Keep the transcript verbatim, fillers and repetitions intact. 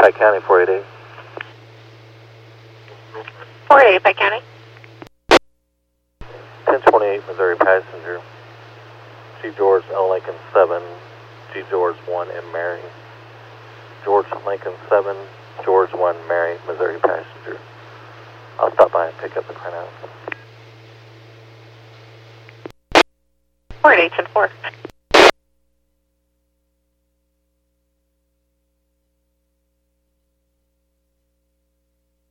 Pike County, four eight eight. four eight eight, Pike County. ten twenty-eight, Missouri passenger. G. George L. Lincoln seven, G. George one, and Mary. George Lincoln seven, George one, Mary, Missouri passenger. I'll stop by and pick up the printout. four eight eight, ten four.